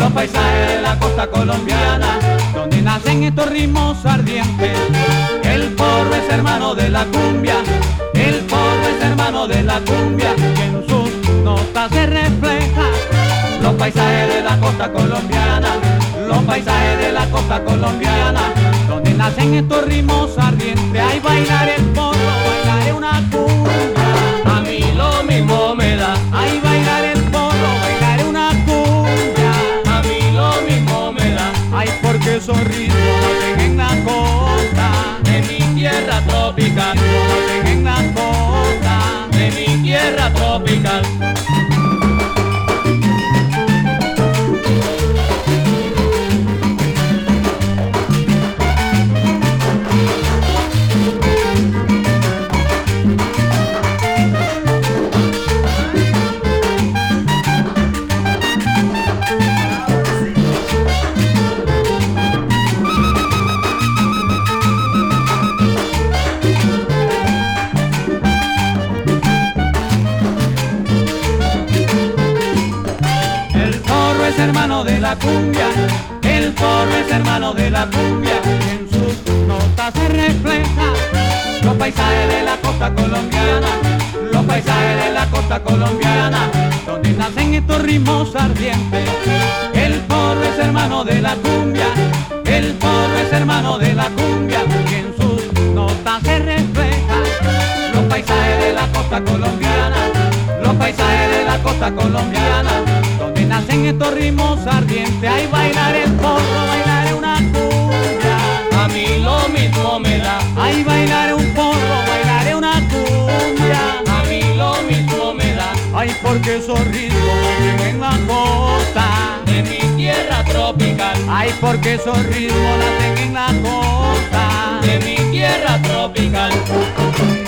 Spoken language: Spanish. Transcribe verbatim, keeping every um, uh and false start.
los paisajes de la costa colombiana, donde nacen estos ritmos ardientes. El porro es hermano de la cumbia, el porro es hermano de la cumbia, que en sus notas se refleja. Los paisajes de la costa colombiana, los paisajes de la costa colombiana, donde nacen estos ritmos ardientes. Ay, bailar el porro, bailar una cumbia, A mí lo mismo me da, ay, bailar el porro, bailar una cumbia, a mí lo mismo me da. ay, porque esos ritmos nacen en la costa, De mi tierra tropical, nacen en la costa. de mi tierra tropical. Es hermano de la cumbia, el porro es hermano de la cumbia, y en sus notas se refleja. Los paisajes de la costa colombiana, los paisajes de la costa colombiana, donde nacen estos ritmos ardientes. El porro es hermano de la cumbia, el porro es hermano de la cumbia, y en sus notas se refleja. Los paisajes de la costa colombiana, los paisajes de la costa colombiana, donde nacen estos ritmos ardientes. Ay, bailar el porro, bailar una cumbia, A mí lo mismo me da, ay, bailar un porro, bailar una cumbia, a mí lo mismo me da. ay, porque esos ritmos nacen en la costa, De mi tierra tropical, ay, porque esos ritmos nacen en la costa. de mi tierra tropical.